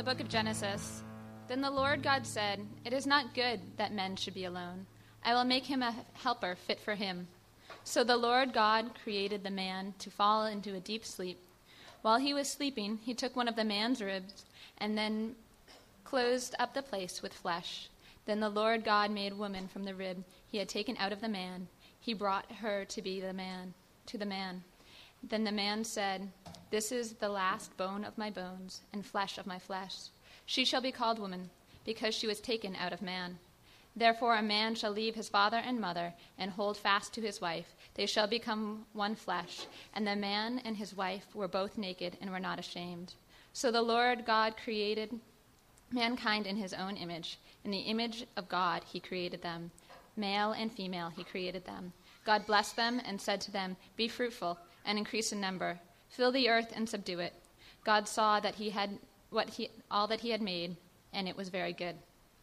book of Genesis. Then the Lord God said, "It is not good that men should be alone. I will make him a helper fit for him." So the Lord God created the man to fall into a deep sleep. While he was sleeping, he took one of the man's ribs and then closed up the place with flesh. Then the Lord God made woman from the rib he had taken out of the man. He brought her to the man. Then the man said, "This is the last bone of my bones and flesh of my flesh. She shall be called woman, because she was taken out of man. Therefore a man shall leave his father and mother and hold fast to his wife. They shall become one flesh. And the man and his wife were both naked and were not ashamed. So the Lord God created mankind in his own image. In the image of God he created them. Male and female he created them. God blessed them and said to them, "Be fruitful and increase in number. Fill the earth and subdue it." God saw that he had all that he had made, and it was very good.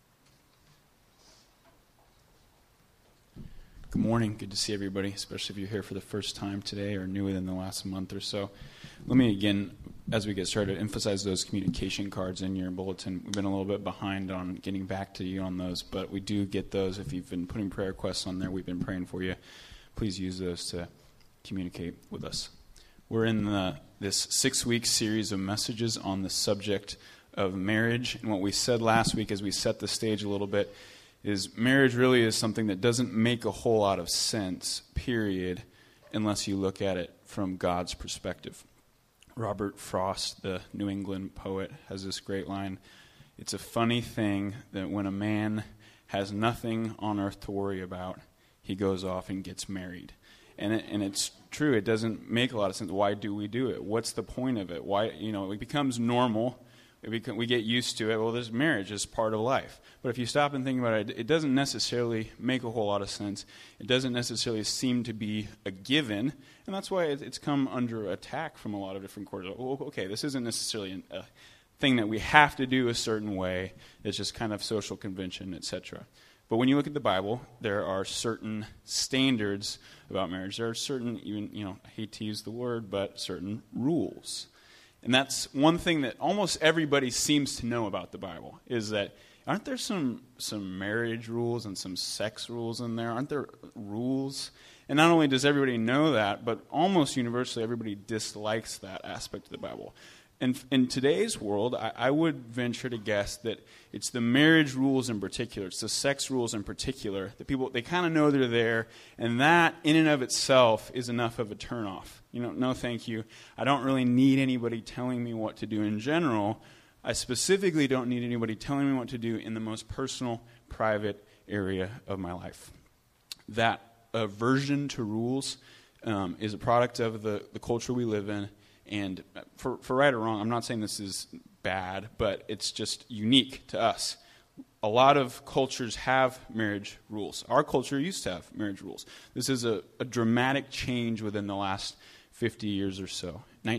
Good morning. Good to see everybody, especially if you're here for the first time today or new within the last month or so. Let me again, as we get started, emphasize those communication cards in your bulletin. We've been a little bit behind on getting back to you on those, but we do get those. If you've been putting prayer requests on there, we've been praying for you. Please use those to communicate with us. We're in this 6-week series of messages on the subject of marriage. And what we said last week as we set the stage a little bit is marriage really is something that doesn't make a whole lot of sense, period, unless you look at it from God's perspective. Robert Frost, the New England poet, has this great line: "It's a funny thing that when a man has nothing on earth to worry about, he goes off and gets married." And it's true. It doesn't make a lot of sense. Why do we do it? What's the point of it? Why, it becomes normal. We get used to it. Well, this marriage is part of life. But if you stop and think about it, it doesn't necessarily make a whole lot of sense. It doesn't necessarily seem to be a given. And that's why it's come under attack from a lot of different quarters. Oh, okay, this isn't necessarily a thing that we have to do a certain way. It's just kind of social convention, etc. But when you look at the Bible, there are certain standards about marriage. There are certain, even, I hate to use the word, but certain rules. And that's one thing that almost everybody seems to know about the Bible, is that aren't there some marriage rules and some sex rules in there? Aren't there rules? And not only does everybody know that, but almost universally everybody dislikes that aspect of the Bible. And in today's world, I would venture to guess that it's the marriage rules in particular, it's the sex rules in particular, that people, they kind of know they're there, and that in and of itself is enough of a turnoff. No thank you. I don't really need anybody telling me what to do in general. I specifically don't need anybody telling me what to do in the most personal, private area of my life. That aversion to rules is a product of the culture we live in. And for right or wrong, I'm not saying this is bad, but it's just unique to us. A lot of cultures have marriage rules. Our culture used to have marriage rules. This is a dramatic change within the last 50 years or so.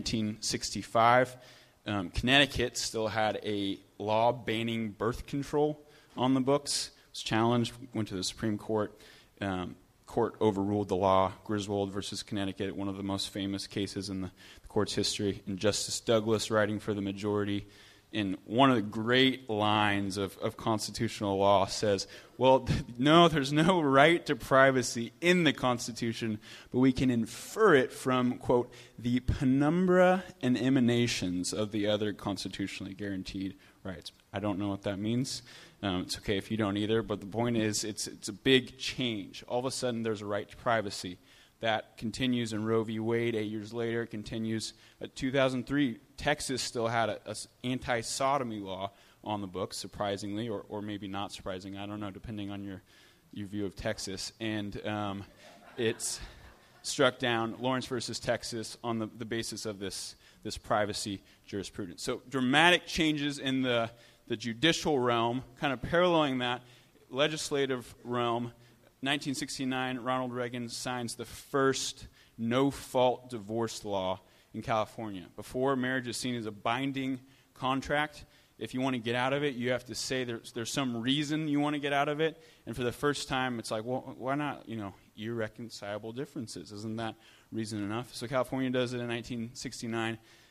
1965, Connecticut still had a law banning birth control on the books. It was challenged, went to the Supreme Court. Court overruled the law. Griswold versus Connecticut, one of the most famous cases in the court's history. And Justice Douglas, writing for the majority, in one of the great lines of constitutional law, says, well, no, there's no right to privacy in the Constitution, but we can infer it from, quote, the penumbra and emanations of the other constitutionally guaranteed rights. I don't know what that means. It's okay if you don't either, but the point is it's a big change. All of a sudden there's a right to privacy. That continues in Roe v. Wade 8 years later. It continues. 2003, Texas still had an anti-sodomy law on the books, surprisingly, or maybe not surprising. I don't know, depending on your view of Texas. And it's struck down, Lawrence versus Texas, on the basis of this privacy jurisprudence. So dramatic changes in the judicial realm, kind of paralleling that legislative realm. 1969, Ronald Reagan signs the first no-fault divorce law in California. Before, marriage is seen as a binding contract. If you want to get out of it, you have to say there's some reason you want to get out of it. And for the first time, it's like, well, why not, irreconcilable differences? Isn't that reason enough? So California does it in 1969.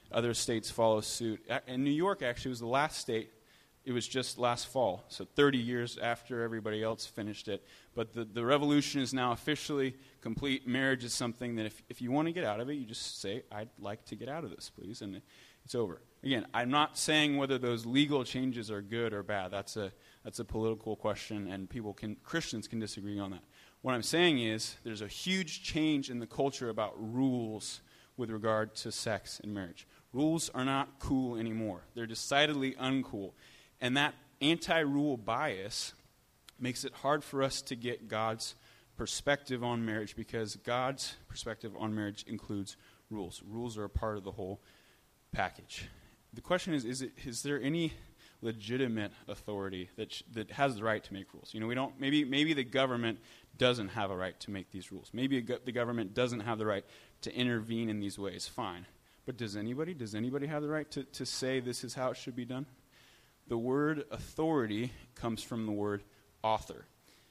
Other states follow suit. And New York actually was the last state. It was just last fall, so 30 years after everybody else finished it. But the revolution is now officially complete. Marriage is something that if you want to get out of it, you just say, I'd like to get out of this, please, and it's over. Again, I'm not saying whether those legal changes are good or bad. That's a political question, and Christians can disagree on that. What I'm saying is there's a huge change in the culture about rules with regard to sex and marriage. Rules are not cool anymore. They're decidedly uncool. And that anti-rule bias makes it hard for us to get God's perspective on marriage, because God's perspective on marriage includes rules. Rules are a part of the whole package. The question is there any legitimate authority that has the right to make rules? Maybe the government doesn't have a right to make these rules. Maybe the government doesn't have the right to intervene in these ways. Fine. But does anybody have the right to say this is how it should be done? The word authority comes from the word author.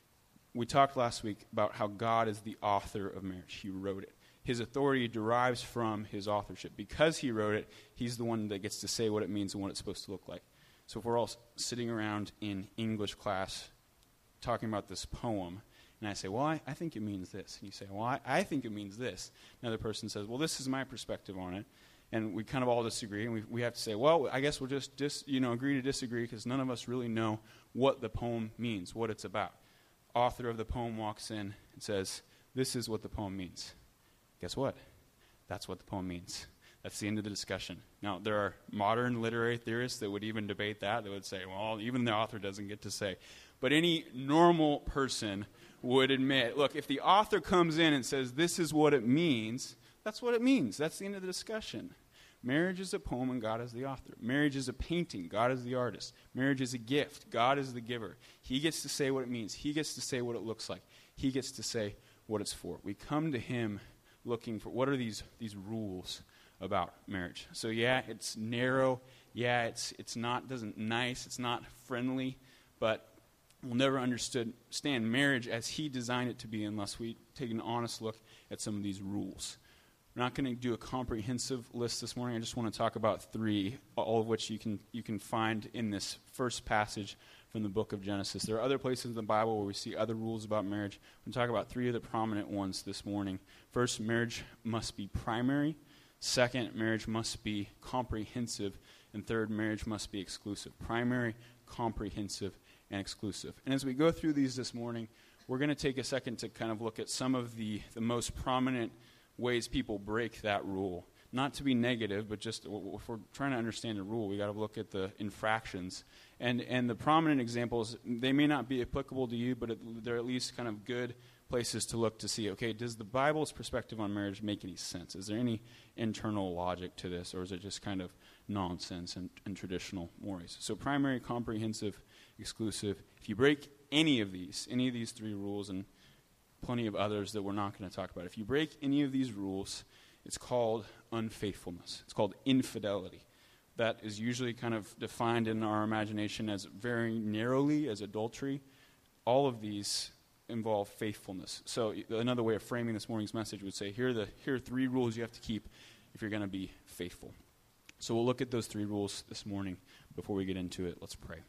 We talked last week about how God is the author of marriage. He wrote it. His authority derives from his authorship. Because he wrote it, he's the one that gets to say what it means and what it's supposed to look like. So if we're all sitting around in English class talking about this poem, and I say, well, I think it means this. And you say, well, I think it means this. Another person says, well, this is my perspective on it. And we kind of all disagree, and we have to say, well, I guess we'll just agree to disagree, because none of us really know what the poem means, what it's about. Author of the poem walks in and says, this is what the poem means. Guess what? That's what the poem means. That's the end of the discussion. Now, there are modern literary theorists that would even debate that. They would say, well, even the author doesn't get to say. But any normal person would admit, look, if the author comes in and says, this is what it means, that's what it means. That's the end of the discussion. Marriage is a poem and God is the author. Marriage is a painting. God is the artist. Marriage is a gift. God is the giver. He gets to say what it means. He gets to say what it looks like. He gets to say what it's for. We come to him looking for what are these understand about marriage. So yeah, it's narrow. Yeah, it's not nice. It's not friendly, but we'll never understand marriage as he designed it to be unless we take an honest look at some of these rules. We're not going to do a comprehensive list this morning. I just want to talk about 3, all of which you can find in this first passage from the book of Genesis. There are other places in the Bible where we see other rules about marriage. I'm going to talk about 3 of the prominent ones this morning. First, marriage must be primary. Second, marriage must be comprehensive. And third, marriage must be exclusive. Primary, comprehensive, and exclusive. And as we go through these this morning, we're going to take a second to kind of look at some of the most prominent ways people break that rule. Not to be negative, but just if we're trying to understand a rule, we got to look at the infractions. And the prominent examples, they may not be applicable to you, but they're at least kind of good places to look to see, okay, does the Bible's perspective on marriage make any sense? Is there any internal logic to this, or is it just kind of nonsense and traditional mores? So primary, comprehensive, exclusive. If you break any of these 3 rules, and plenty of others that we're not going to talk about, if you break any of these rules, it's called unfaithfulness. It's called infidelity. That is usually kind of defined in our imagination as very narrowly as adultery. All of these involve faithfulness. So another way of framing this morning's message would say, here are 3 rules you have to keep if you're going to be faithful. So we'll look at those 3 rules this morning. Before we get into it, let's pray.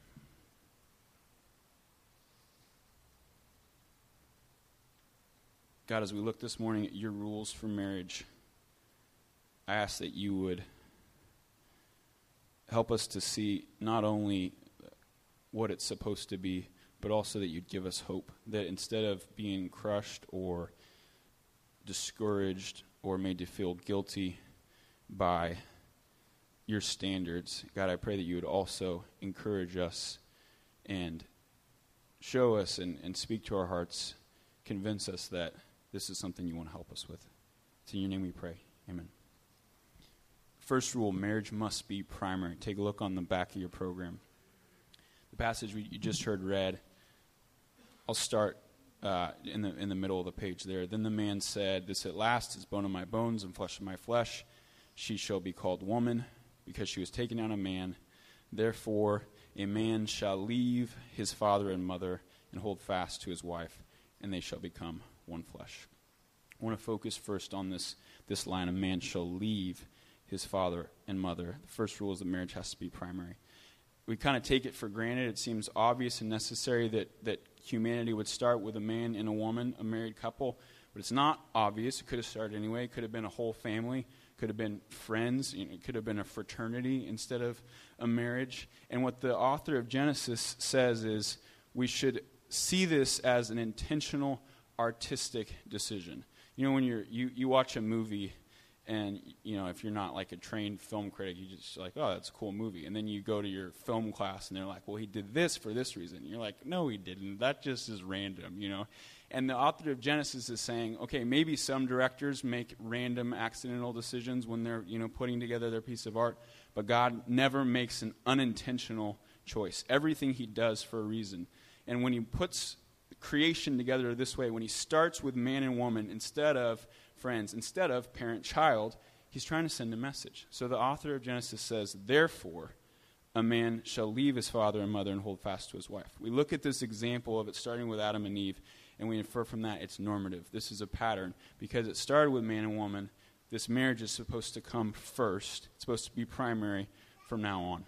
God, as we look this morning at your rules for marriage, I ask that you would help us to see not only what it's supposed to be, but also that you'd give us hope. That instead of being crushed or discouraged or made to feel guilty by your standards, God, I pray that you would also encourage us and show us and speak to our hearts, convince us that this is something you want to help us with. It's in your name we pray. Amen. First rule, marriage must be primary. Take a look on the back of your program. The passage you just heard read, I'll start in the middle of the page there. Then the man said, this at last is bone of my bones and flesh of my flesh. She shall be called woman, because she was taken out of man. Therefore, a man shall leave his father and mother and hold fast to his wife, and they shall become one flesh. I want to focus first on this line, a man shall leave his father and mother. The first rule is that marriage has to be primary. We kind of take it for granted. It seems obvious and necessary that humanity would start with a man and a woman, a married couple, but it's not obvious. It could have started anyway. It could have been a whole family. Could have been friends. It could have been a fraternity instead of a marriage. And what the author of Genesis says is we should see this as an intentional artistic decision. You know, when you watch a movie, and you know, if you're not like a trained film critic, you just like, oh, that's a cool movie. And then you go to your film class, and they're like, well, he did this for this reason. And you're like, no, he didn't. That just is random, you know. And the author of Genesis is saying, okay, maybe some directors make random, accidental decisions when they're, you know, putting together their piece of art, but God never makes an unintentional choice. Everything he does for a reason. And when he puts creation together this way, when he starts with man and woman instead of friends, instead of parent-child, he's trying to send a message. So the author of Genesis says, therefore, a man shall leave his father and mother and hold fast to his wife. We look at this example of it starting with Adam and Eve, and we infer from that it's normative. This is a pattern. Because it started with man and woman, this marriage is supposed to come first. It's supposed to be primary from now on.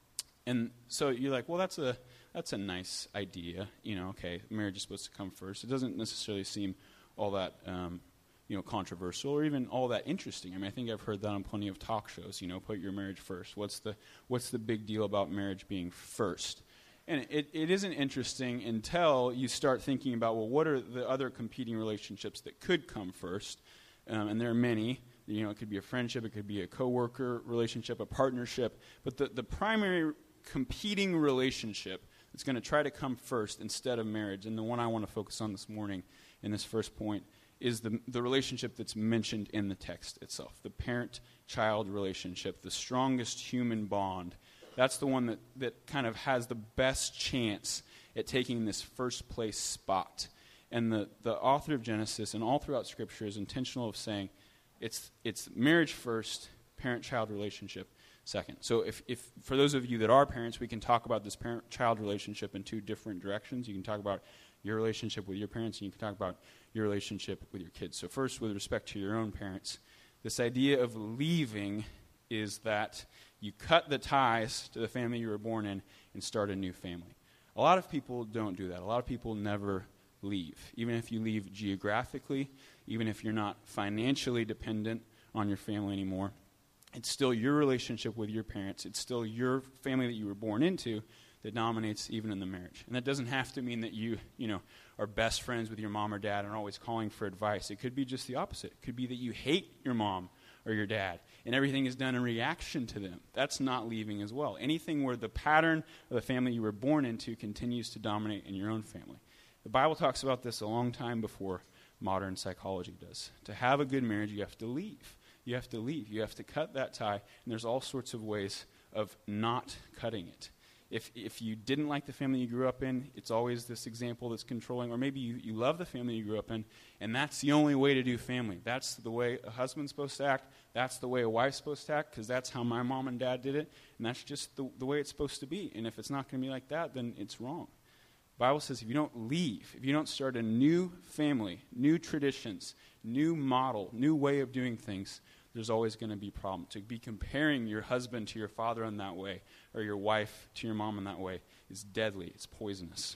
And so you're like, well, that's a nice idea. You know, okay, marriage is supposed to come first. It doesn't necessarily seem all that controversial or even all that interesting. I mean, I think I've heard that on plenty of talk shows. You know, put your marriage first. What's the big deal about marriage being first? And it isn't interesting until you start thinking about, well, what are the other competing relationships that could come first? And there are many. You know, it could be a friendship, it could be a coworker relationship, a partnership. But the primary competing relationship that's going to try to come first instead of marriage, and the one I want to focus on this morning in this first point, is the relationship that's mentioned in the text itself, the parent-child relationship, the strongest human bond. That's the one that kind of has the best chance at taking this first place spot. And the author of Genesis and all throughout Scripture is intentional of saying it's marriage first, parent-child relationship second. So if for those of you that are parents, we can talk about this parent-child relationship in two different directions. You can talk about your relationship with your parents, and you can talk about your relationship with your kids. So first, with respect to your own parents, this idea of leaving is that you cut the ties to the family you were born in and start a new family. A lot of people don't do that. A lot of people never leave. Even if you leave geographically, even if you're not financially dependent on your family anymore, it's still your relationship with your parents. It's still your family that you were born into that dominates even in the marriage. And that doesn't have to mean that you are best friends with your mom or dad and are always calling for advice. It could be just the opposite. It could be that you hate your mom or your dad, and everything is done in reaction to them. That's not leaving as well. Anything where the pattern of the family you were born into continues to dominate in your own family. The Bible talks about this a long time before modern psychology does. To have a good marriage, you have to leave. You have to leave. You have to cut that tie, and there's all sorts of ways of not cutting it. If you didn't like the family you grew up in, it's always this example that's controlling. Or maybe you love the family you grew up in, and that's the only way to do family. That's the way a husband's supposed to act. That's the way a wife's supposed to act, because that's how my mom and dad did it, and that's just the way it's supposed to be. And if it's not going to be like that, then it's wrong. The Bible says if you don't leave, if you don't start a new family, new traditions, new model, new way of doing things, there's always going to be a problem. To be comparing your husband to your father in that way, or your wife to your mom in that way, is deadly. It's poisonous.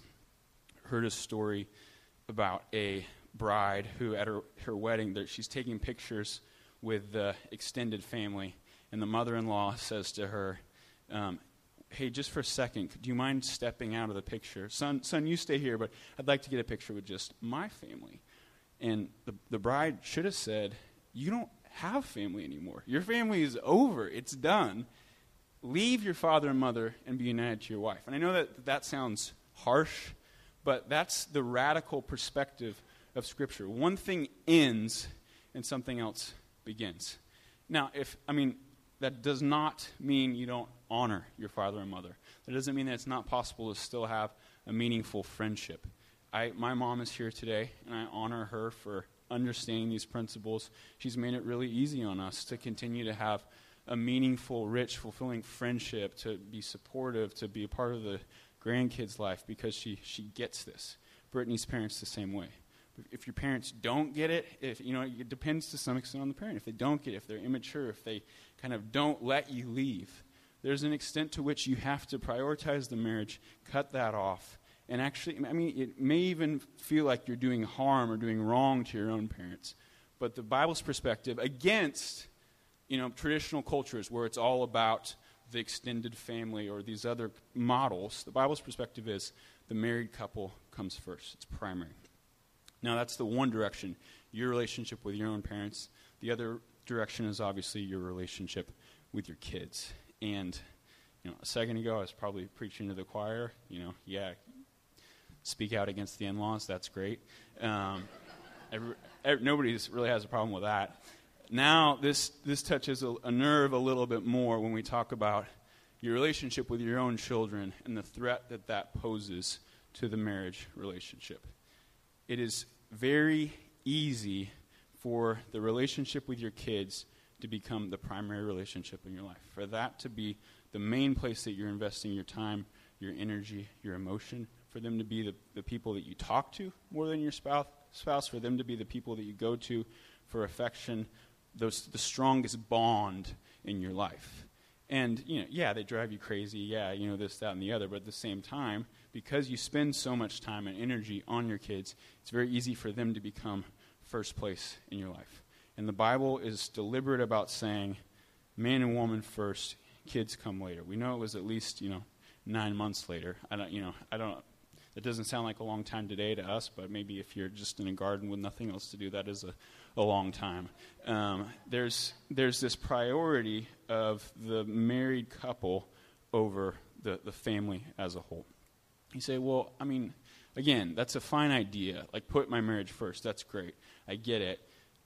I heard a story about a bride who at her wedding, she's taking pictures with the extended family, and the mother-in-law says to her, hey, just for a second, do you mind stepping out of the picture? Son, you stay here, but I'd like to get a picture with just my family. And the bride should have said, you don't have family anymore. Your family is over. It's done. Leave your father and mother and be united to your wife. And I know that sounds harsh, but that's the radical perspective of Scripture. One thing ends and something else begins. Now, that does not mean you don't honor your father and mother. That doesn't mean that it's not possible to still have a meaningful friendship. My mom is here today, and I honor her for understanding these principles. She's made it really easy on us to continue to have a meaningful, rich, fulfilling friendship, to be supportive, to be a part of the grandkids' life, because she gets this. Brittany's parents the same way. If your parents don't get it, it depends to some extent on the parent. If they don't get it, if they're immature, if they kind of don't let you leave, there's an extent to which you have to prioritize the marriage, cut that off. And actually, it may even feel like you're doing harm or doing wrong to your own parents. But the Bible's perspective against, traditional cultures where it's all about the extended family or these other models, the Bible's perspective is the married couple comes first. It's primary. Now, that's the one direction, your relationship with your own parents. The other direction is obviously your relationship with your kids. And, a second ago, I was probably preaching to the choir. Speak out against the in-laws. That's great. Nobody really has a problem with that. Now, this touches a nerve a little bit more when we talk about your relationship with your own children and the threat that poses to the marriage relationship. It is very easy for the relationship with your kids to become the primary relationship in your life, for that to be the main place that you're investing your time, your energy, your emotion, for them to be the people that you talk to more than your spouse, for them to be the people that you go to for affection, the strongest bond in your life. And, they drive you crazy, this, that, and the other, but at the same time, because you spend so much time and energy on your kids, it's very easy for them to become first place in your life. And the Bible is deliberate about saying, man and woman first, kids come later. We know it was at least, 9 months later. It doesn't sound like a long time today to us, but maybe if you're just in a garden with nothing else to do, that is a long time. There's this priority of the married couple over the family as a whole. You say, well, again, that's a fine idea. Like, put my marriage first. That's great. I get it.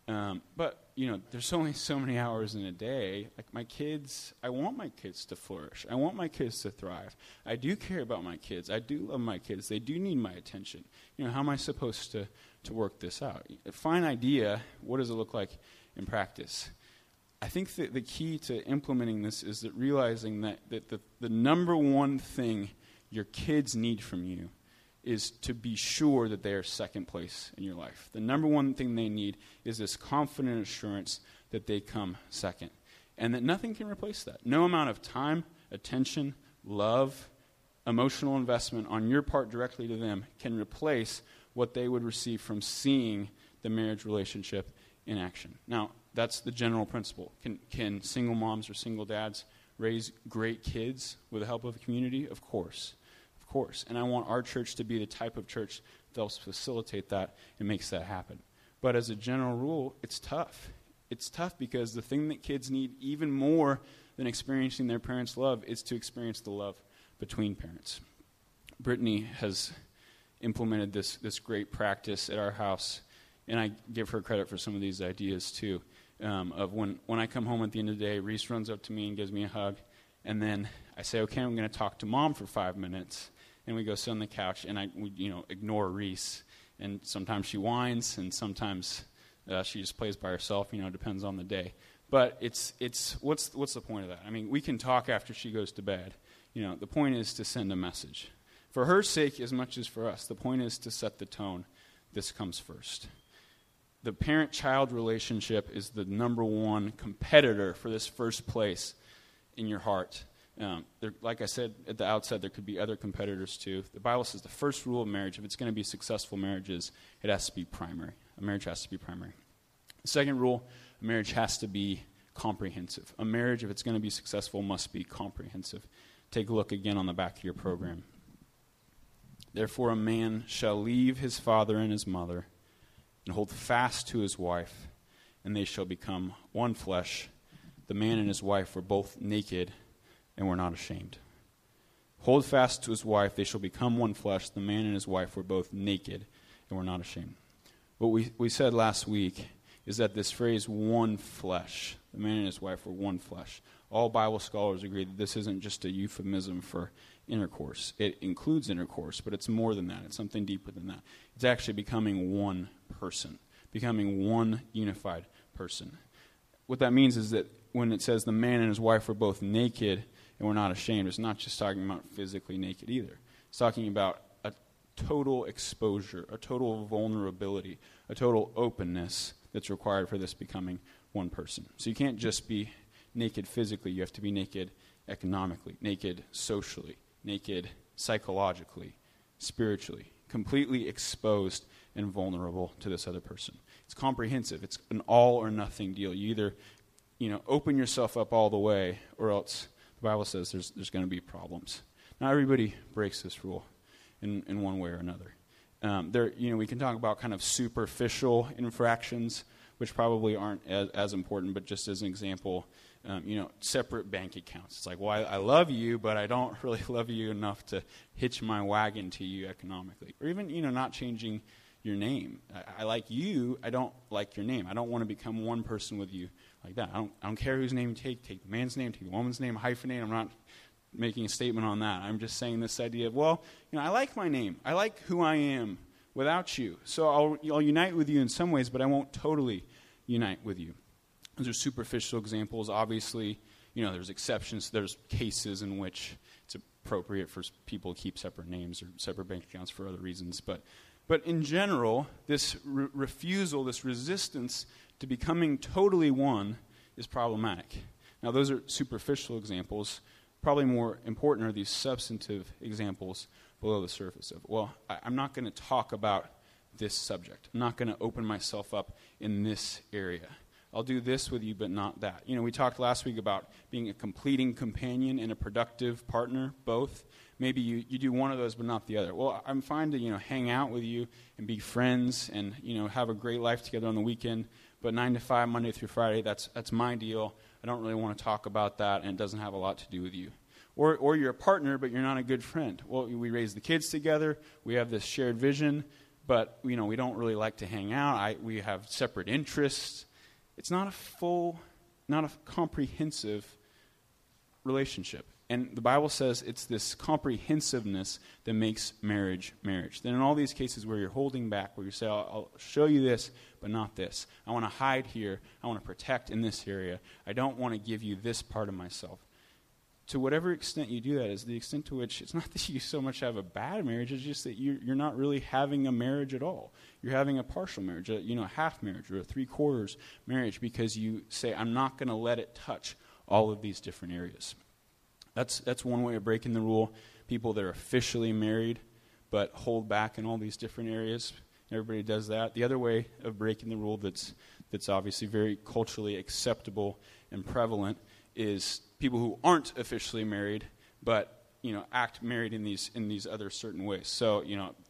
But, there's only so many hours in a day. Like, my kids, I want my kids to flourish. I want my kids to thrive. I do care about my kids. I do love my kids. They do need my attention. How am I supposed to work this out? A fine idea, what does it look like in practice? I think that the key to implementing this is that realizing that the number one thing your kids need from you is to be sure that they are second place in your life. The number one thing they need is this confident assurance that they come second, and that nothing can replace that. No amount of time, attention, love, emotional investment on your part directly to them can replace what they would receive from seeing the marriage relationship in action. Now, that's the general principle. Can single moms or single dads raise great kids with the help of a community? Of course. And I want our church to be the type of church that helps facilitate that and makes that happen. But as a general rule, it's tough. It's tough because the thing that kids need even more than experiencing their parents' love is to experience the love between parents. Brittany has implemented this great practice at our house, and I give her credit for some of these ideas too, of when I come home at the end of the day, Reese runs up to me and gives me a hug, and then I say, okay, I'm going to talk to Mom for 5 minutes. And we go sit on the couch, and we ignore Reese. And sometimes she whines, and sometimes she just plays by herself. Depends on the day. But it's what's the point of that? We can talk after she goes to bed. The point is to send a message. For her sake as much as for us, the point is to set the tone. This comes first. The parent-child relationship is the number one competitor for this first place in your heart. Like I said at the outset, there could be other competitors too. The Bible says the first rule of marriage, if it's going to be a successful marriage, is it has to be primary. A marriage has to be primary. The second rule, a marriage has to be comprehensive. A marriage, if it's going to be successful, must be comprehensive. Take a look again on the back of your program. Therefore, a man shall leave his father and his mother and hold fast to his wife, and they shall become one flesh. The man and his wife were both naked and were not ashamed. Hold fast to his wife, they shall become one flesh. The man and his wife were both naked and were not ashamed. What we said last week is that this phrase, one flesh, the man and his wife were one flesh. All Bible scholars agree that this isn't just a euphemism for intercourse. It includes intercourse, but it's more than that. It's something deeper than that. It's actually becoming one person, becoming one unified person. What that means is that when it says the man and his wife were both naked and were not ashamed, it's not just talking about physically naked either. It's talking about total exposure, a total vulnerability, a total openness that's required for this becoming one person. So you can't just be naked physically. You have to be naked economically, naked socially, naked psychologically, spiritually, completely exposed and vulnerable to this other person. It's comprehensive. It's an all or nothing deal. You either, open yourself up all the way, or else the Bible says there's going to be problems. Not everybody breaks this rule in one way or another. We can talk about kind of superficial infractions, which probably aren't as important, but just as an example, separate bank accounts. It's like, well, I love you, but I don't really love you enough to hitch my wagon to you economically. Or even, not changing your name. I like you, I don't like your name. I don't want to become one person with you like that. I don't care whose name you take the man's name, take the woman's name, hyphenate. I'm not making a statement on that. I'm just saying this idea of, I like my name. I like who I am without you. So I'll unite with you in some ways, but I won't totally unite with you. Those are superficial examples. Obviously, there's exceptions. There's cases in which it's appropriate for people to keep separate names or separate bank accounts for other reasons. But in general, this refusal, this resistance to becoming totally one is problematic. Now, those are superficial examples. Probably more important are these substantive examples below the surface of, I'm not going to talk about this subject. I'm not going to open myself up in this area. I'll do this with you, but not that. We talked last week about being a completing companion and a productive partner, both. Maybe you do one of those, but not the other. Well, I'm fine to, hang out with you and be friends and, have a great life together on the weekend, but 9 to 5, Monday through Friday, that's my deal. I don't really want to talk about that, and it doesn't have a lot to do with you. Or you're a partner, but you're not a good friend. Well, we raise the kids together. We have this shared vision, but, we don't really like to hang out. We have separate interests. It's not a comprehensive relationship. And the Bible says it's this comprehensiveness that makes marriage. Then in all these cases where you're holding back, where you say, I'll show you this, but not this. I want to hide here. I want to protect in this area. I don't want to give you this part of myself. To whatever extent you do that is the extent to which it's not that you so much have a bad marriage, it's just that you're not really having a marriage at all. You're having a partial marriage, a half marriage or a 3/4 marriage because you say, I'm not going to let it touch all of these different areas. That's one way of breaking the rule. People that are officially married but hold back in all these different areas. Everybody does that. The other way of breaking the rule that's obviously very culturally acceptable and prevalent is people who aren't officially married but act married in these other certain ways. So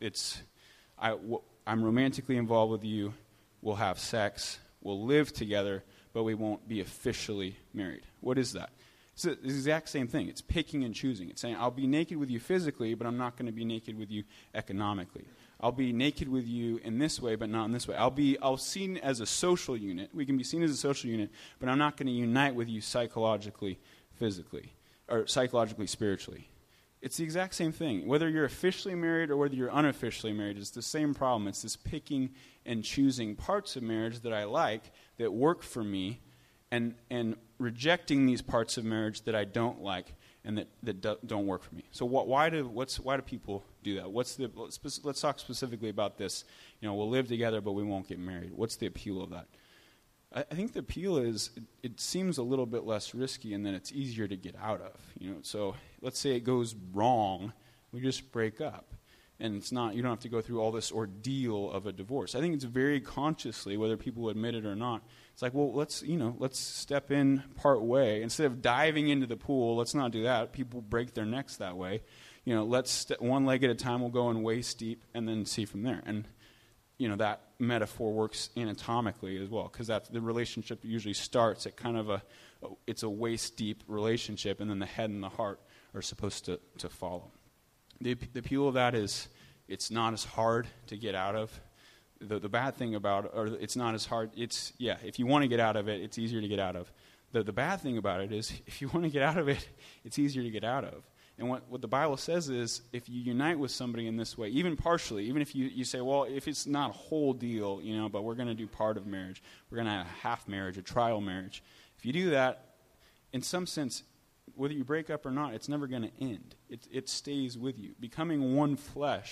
I'm romantically involved with you. We'll have sex. We'll live together, but we won't be officially married. What is that? It's the exact same thing. It's picking and choosing. It's saying, I'll be naked with you physically, but I'm not going to be naked with you economically. I'll be naked with you in this way, but not in this way. I'll seen as a social unit. We can be seen as a social unit, but I'm not going to unite with you psychologically, physically, or psychologically, spiritually. It's the exact same thing. Whether you're officially married or whether you're unofficially married, it's the same problem. It's this picking and choosing parts of marriage that I like, that work for me, and rejecting these parts of marriage that I don't like and that don't work for me. So why do people do that? Let's talk specifically about this. We'll live together, but we won't get married. What's the appeal of that? I think the appeal is it seems a little bit less risky, and then it's easier to get out of. So let's say it goes wrong, we just break up, and it's not. You don't have to go through all this ordeal of a divorce. I think it's very consciously, whether people admit it or not. It's like, well, let's step in part way instead of diving into the pool. Let's not do that. People break their necks that way. Let's one leg at a time. We'll go in waist deep and then see from there. And that metaphor works anatomically as well, because that's the relationship usually starts at kind of it's a waist deep relationship, and then the head and the heart are supposed to follow. The appeal of that is it's not as hard to get out of. The bad thing about it, or it's not as hard, if you want to get out of it, it's easier to get out of. The bad thing about it is if you want to get out of it, it's easier to get out of. And what the Bible says is if you unite with somebody in this way, even partially, even if you say, well, if it's not a whole deal, but we're going to do part of marriage, we're going to have a half marriage, a trial marriage. If you do that, in some sense, whether you break up or not, it's never going to end. It stays with you. Becoming one flesh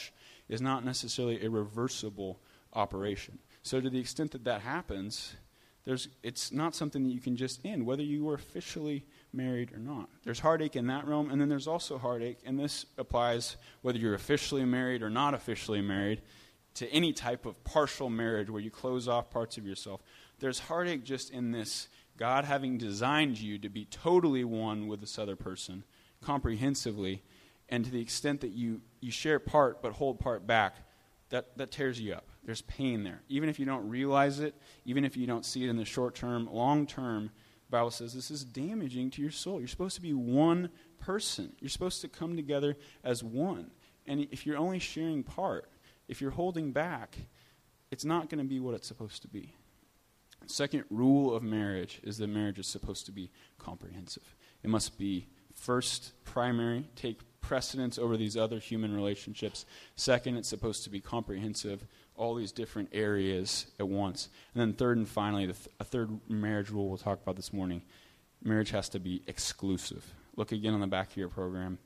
is not necessarily a reversible operation. So to the extent that that happens, it's not something that you can just end, whether you were officially married or not. There's heartache in that realm, and then there's also heartache, and this applies whether you're officially married or not officially married, to any type of partial marriage where you close off parts of yourself. There's heartache just in this, God having designed you to be totally one with this other person, comprehensively, and to the extent that you share part but hold part back, that tears you up. There's pain there. Even if you don't realize it, even if you don't see it in the short term, long term, the Bible says this is damaging to your soul. You're supposed to be one person. You're supposed to come together as one. And if you're only sharing part, if you're holding back, it's not going to be what it's supposed to be. Second rule of marriage is that marriage is supposed to be comprehensive. It must be first primary, take precedence over these other human relationships. Second, it's supposed to be comprehensive, all these different areas at once. And then third and finally, a third marriage rule we'll talk about this morning, marriage has to be exclusive. Look again on the back of your program.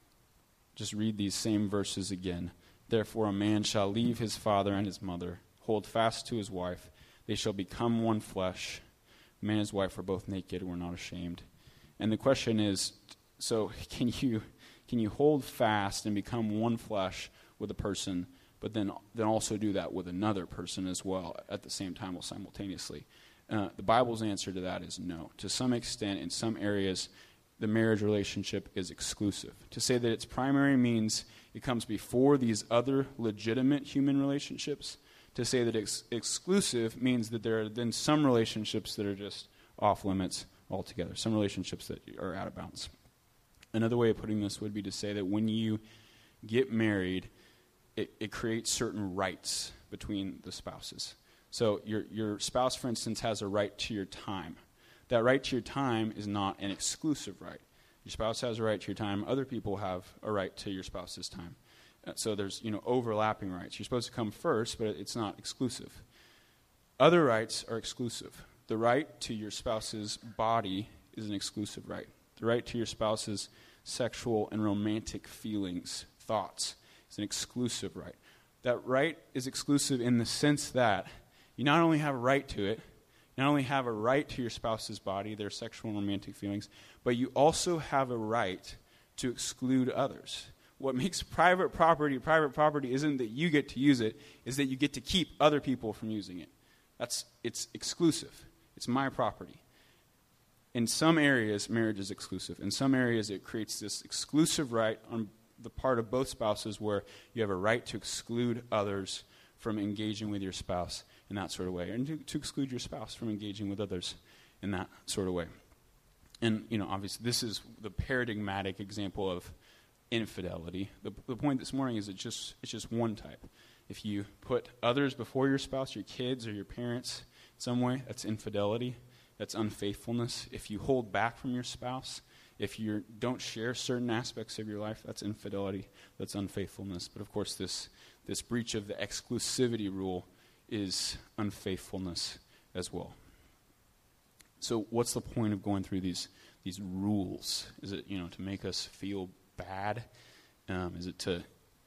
Just read these same verses again. Therefore a man shall leave his father and his mother, hold fast to his wife. They shall become one flesh. Man and his wife are both naked and we're not ashamed. And the question is, so can you hold fast and become one flesh with a person, but then also do that with another person as well at the same time or simultaneously? The Bible's answer to that is no. To some extent, in some areas, the marriage relationship is exclusive. To say that it's primary means it comes before these other legitimate human relationships. To say that it's exclusive means that there are then some relationships that are just off limits altogether, some relationships that are out of bounds. Another way of putting this would be to say that when you get married, it creates certain rights between the spouses. So your spouse, for instance, has a right to your time. That right to your time is not an exclusive right. Your spouse has a right to your time. Other people have a right to your spouse's time. So there's overlapping rights. You're supposed to come first, but it's not exclusive. Other rights are exclusive. The right to your spouse's body is an exclusive right. The right to your spouse's sexual and romantic feelings, thoughts, is an exclusive right. That right is exclusive in the sense that you not only have a right to it, not only have a right to your spouse's body, their sexual and romantic feelings, but you also have a right to exclude others. What makes private property isn't that you get to use it, is that you get to keep other people from using it. It's exclusive. It's my property. In some areas, marriage is exclusive. In some areas, it creates this exclusive right on the part of both spouses where you have a right to exclude others from engaging with your spouse in that sort of way, and to exclude your spouse from engaging with others in that sort of way. And, obviously, this is the paradigmatic example of infidelity. The point this morning is it's just one type. If you put others before your spouse, your kids or your parents in some way, that's infidelity. That's unfaithfulness. If you hold back from your spouse, if you don't share certain aspects of your life, that's infidelity. That's unfaithfulness. But of course, this breach of the exclusivity rule is unfaithfulness as well. So what's the point of going through these rules? Is it to make us feel bad? Is it to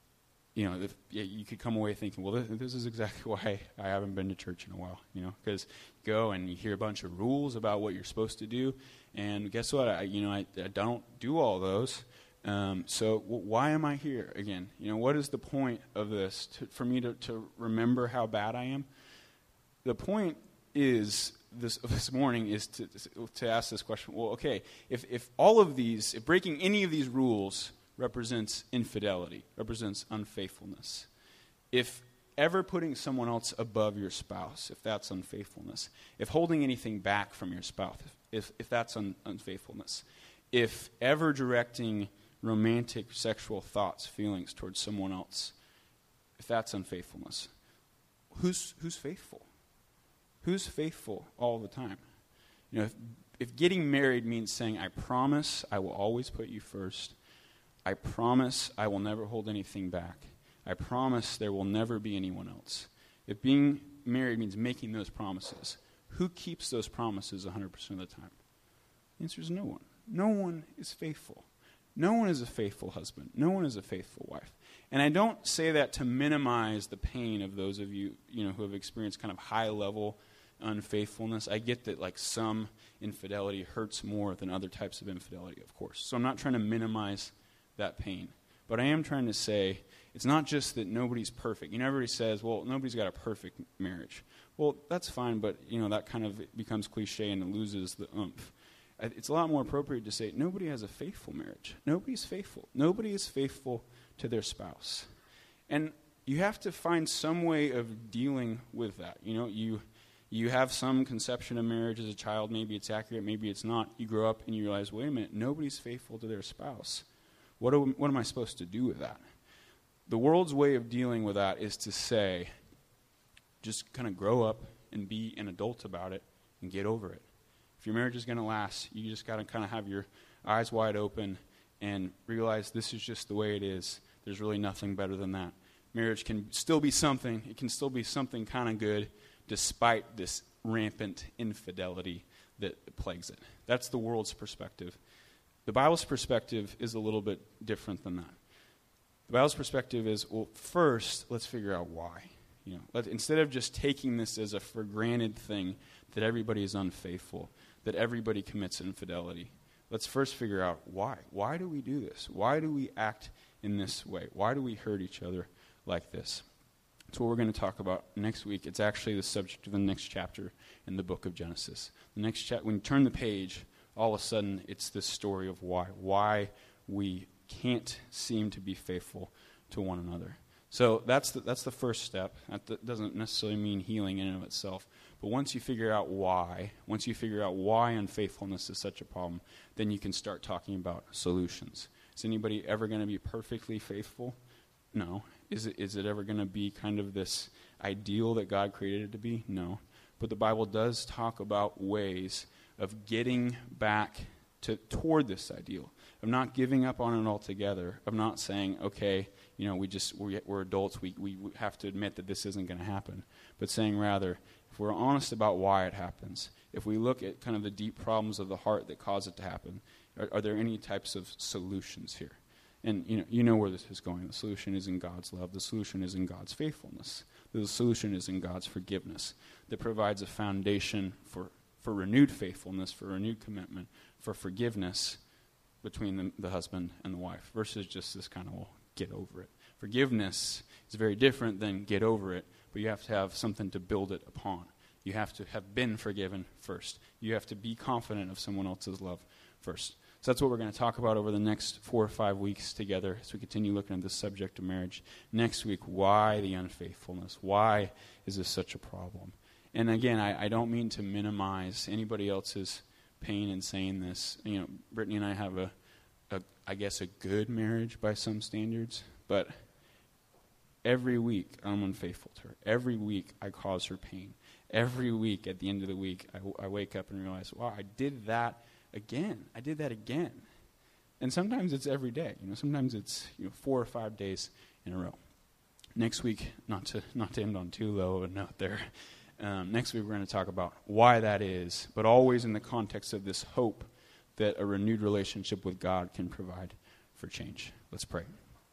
you could come away thinking, well, this is exactly why I haven't been to church in a while, because you go and you hear a bunch of rules about what you're supposed to do, and guess what? I don't do all those. So why am I here again? What is the point of this? For me to remember how bad I am? The point is this morning is to ask this question. Well, okay, if breaking any of these rules represents infidelity, represents unfaithfulness, if ever putting someone else above your spouse, if that's unfaithfulness, if holding anything back from your spouse, if that's unfaithfulness, if ever directing romantic sexual thoughts, feelings towards someone else, if that's unfaithfulness, who's faithful? Who's faithful all the time? If getting married means saying, I promise I will always put you first, I promise I will never hold anything back, I promise there will never be anyone else. If being married means making those promises, who keeps those promises 100% of the time? The answer is no one. No one is faithful. No one is a faithful husband. No one is a faithful wife. And I don't say that to minimize the pain of those of you, who have experienced kind of high-level unfaithfulness. I get that, like, some infidelity hurts more than other types of infidelity, of course. So I'm not trying to minimize that pain. But I am trying to say it's not just that nobody's perfect. Everybody says, well, nobody's got a perfect marriage. Well, that's fine, but, that kind of becomes cliche and it loses the oomph. It's a lot more appropriate to say nobody has a faithful marriage. Nobody's faithful. Nobody is faithful to their spouse. And you have to find some way of dealing with that. You have some conception of marriage as a child. Maybe it's accurate, maybe it's not. You grow up and you realize, wait a minute, nobody's faithful to their spouse. What am I supposed to do with that? The world's way of dealing with that is to say, just kind of grow up and be an adult about it and get over it. If your marriage is going to last, you just got to kind of have your eyes wide open and realize this is just the way it is. There's really nothing better than that. Marriage can still be something. It can still be something kind of good despite this rampant infidelity that plagues it. That's the world's perspective. The Bible's perspective is a little bit different than that. The Bible's perspective is, well, first, let's figure out why. Instead of just taking this as a for granted thing that everybody is unfaithful, that everybody commits infidelity, let's first figure out why. Why do we do this? Why do we act in this way? Why do we hurt each other like this? That's what we're going to talk about next week. It's actually the subject of the next chapter in the book of Genesis. The next when you turn the page, all of a sudden it's this story of why we can't seem to be faithful to one another. So that's the first step. That doesn't necessarily mean healing in and of itself. But once you figure out why unfaithfulness is such a problem, then you can start talking about solutions. Is anybody ever going to be perfectly faithful? No. Is it ever going to be kind of this ideal that God created it to be? No. But the Bible does talk about ways of getting back toward this ideal, of not giving up on it altogether, of not saying, okay, we're adults, we have to admit that this isn't going to happen, but saying rather, if we're honest about why it happens, if we look at kind of the deep problems of the heart that cause it to happen, are there any types of solutions here? And you know where this is going. The solution is in God's love. The solution is in God's faithfulness. The solution is in God's forgiveness that provides a foundation for renewed faithfulness, for renewed commitment, for forgiveness between the husband and the wife, versus just this kind of, well, get over it. Forgiveness is very different than get over it, but you have to have something to build it upon. You have to have been forgiven first. You have to be confident of someone else's love first. So that's what we're going to talk about over the next 4 or 5 weeks together as we continue looking at this subject of marriage. Next week, why the unfaithfulness? Why is this such a problem? And again, I don't mean to minimize anybody else's pain in saying this. Brittany and I have I guess a good marriage by some standards, but every week I'm unfaithful to her. Every week I cause her pain. Every week at the end of the week I wake up and realize, wow, I did that again. I did that again. And sometimes it's every day. Sometimes it's 4 or 5 days in a row. Next week, not to end on too low a note there. Next week we're going to talk about why that is, but always in the context of this hope that a renewed relationship with God can provide for change. Let's pray.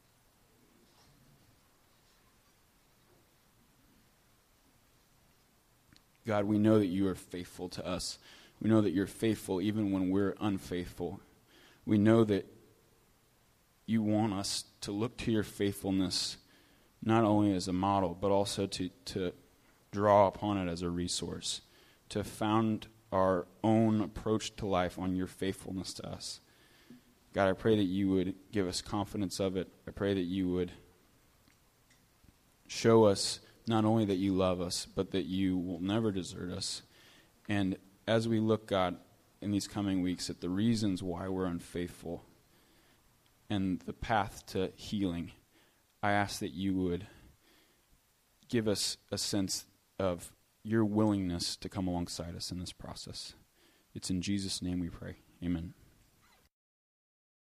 God, we know that you are faithful to us. We know that you're faithful even when we're unfaithful. We know that you want us to look to your faithfulness not only as a model, but also to draw upon it as a resource, to found our own approach to life on your faithfulness to us. God, I pray that you would give us confidence of it. I pray that you would show us not only that you love us, but that you will never desert us. And as we look, God, in these coming weeks at the reasons why we're unfaithful and the path to healing, I ask that you would give us a sense of your willingness to come alongside us in this process. It's in Jesus' name we pray. Amen.